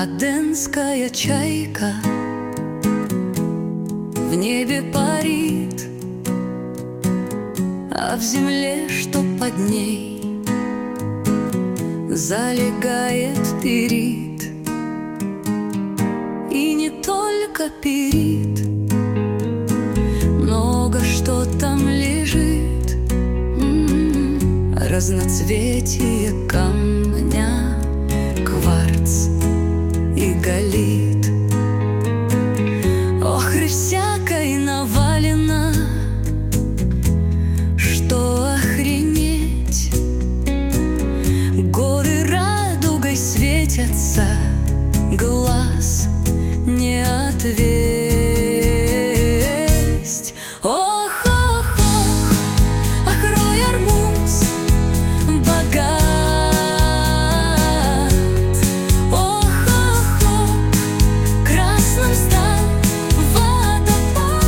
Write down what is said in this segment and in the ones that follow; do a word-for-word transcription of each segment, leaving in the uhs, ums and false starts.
Аденская чайка в небе парит, а в земле, что под ней, залегает пирит. И не только пирит, много что там лежит. М-м-м, разноцветие камня, кварц и галит. Охры всякой навалено, что охренеть. Горы радугой светятся, глаз не отвесть. Ох, ох, ох, ах, рой арбуз богат. Ох, ох, ох, красным стал водопад.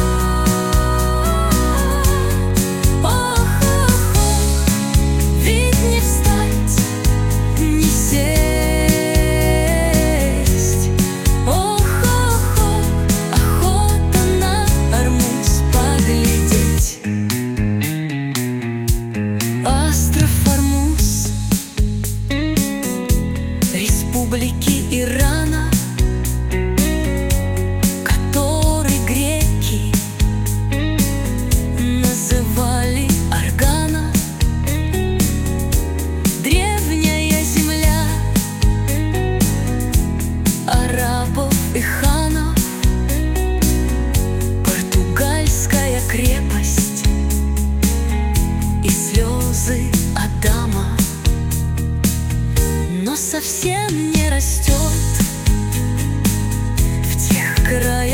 Ох, ох, ох, ведь не встать, не сесть. Ох, ох, ох, охота на арбуз поглядеть. Остров Ормуз республики Ирана, который греки называли Органа. Древняя земля арабов и ханов, португальская крепость и слезы Адама. Но совсем не растет в тех краях